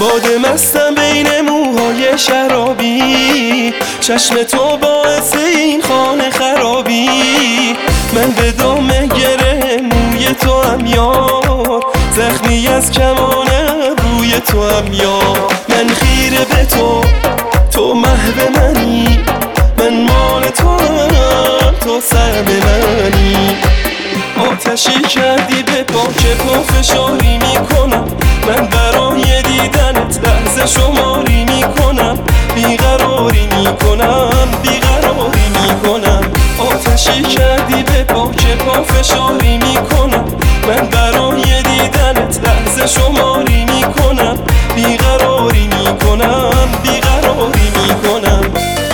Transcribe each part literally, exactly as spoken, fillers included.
باده مستم بین موهای شرابی، چشم تو باعث این خانه خرابی. من به دامه گره موی تو هم یار، زخمی از کمان روی تو هم یار. من خیره به تو، تو محو منی، من مال تو هم، تو سهم منی. آتشی کردی به پا که پا فشاری میکنم، من برای دیدنت لحظه شماری میکنم. بیقراری میکنم، بیقراری میکنم. آتشی کردی به پا که پا فشاری میکنم، من برای دیدنت لحظه شماری میکنم. بیقراری میکنم، بیقراری میکنم.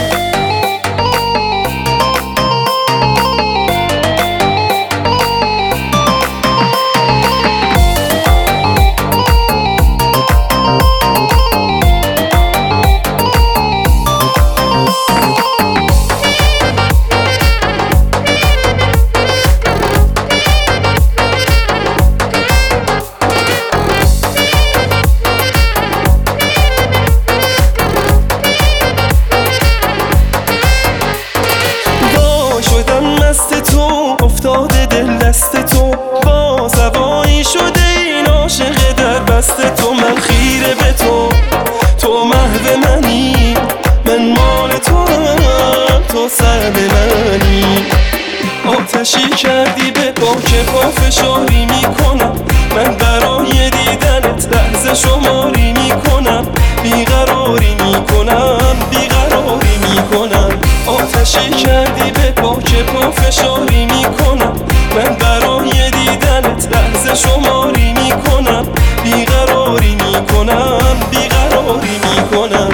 افتاده دل دست تو، با سوایی شده این عاشق در بست تو. من خیره به تو، تو محو منی، من مال تو هم، تو سهم منی. آتشی کردی به پا که پا فشاری میکنم، من برای دیدنت لحظه شماری میکنم. بیقراری میکنم، بیقراری میکنم. آتشی کردی به پا که پا فشاری میکنم، من برای دیدنت لحظه شماری میکنم. بیقراری میکنم، بیقراری میکنم.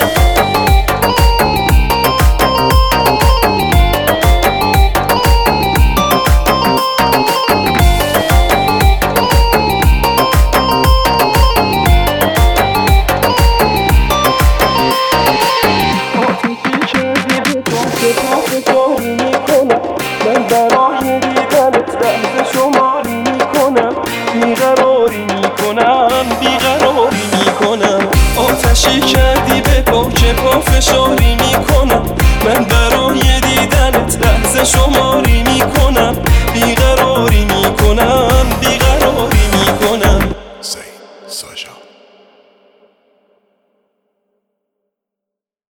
من برای دیدنت لحظه شماری میکنم. بیقراری میکنم، بیقراری میکنم. آتشی کردی به پا که پا فشاری میکنم، من